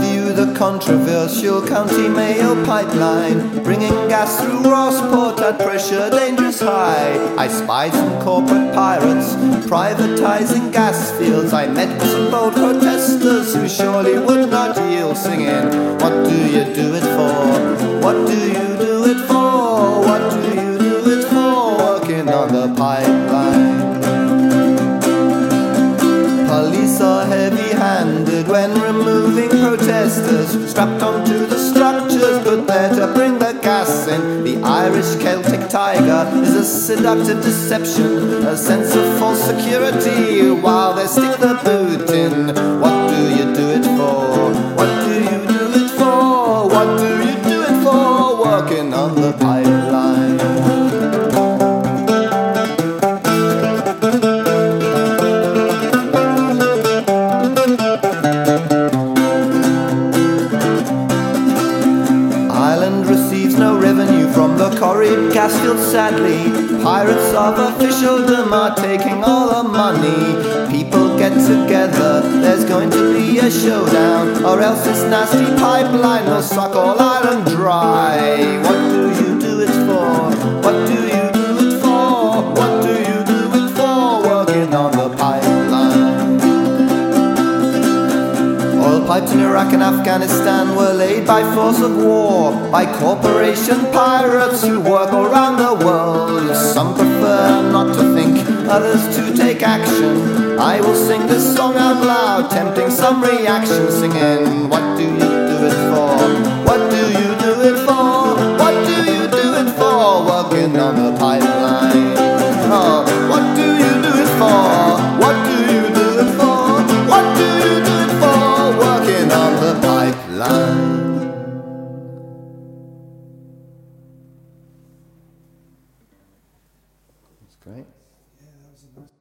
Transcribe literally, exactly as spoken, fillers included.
view the controversial County Mayo pipeline, bringing gas through Rossport at pressure dangerous high. I spied some corporate pirates privatizing gas fields. I met with some bold protesters who surely would not yield, singing, what do you do it for? What do you do it for? What do you do it for? Working on the pipeline. Police are heavy-handed when removing protesters strapped onto the structures put there to bring the gas in. The Irish Celtic tiger is a seductive deception, a sense of false security while they stick the boot in. What do you do it for? What do you do it for? What do you do it for? Working on the pipeline. Receives no revenue from the Corrie gas field, sadly. Pirates of officialdom are taking all the money. People get together, there's going to be a showdown, or else this nasty pipeline will suck all Ireland dry. What do you do it for? What do you do it for? What do you do it for? Working on the pipeline. Oil pipes in Iraq and Afghanistan were laid by force of war, by corporation pirates who work around the world. Some prefer not to think, others to take action. I will sing this song out loud, tempting some reaction, singing, what do you do it for? What do you do it for? What do you do it for? Working on the pipeline. Oh, what do you do it for? What do you do it for? What do you do it for? Working on the pipeline. That's great. Yeah, that was a nice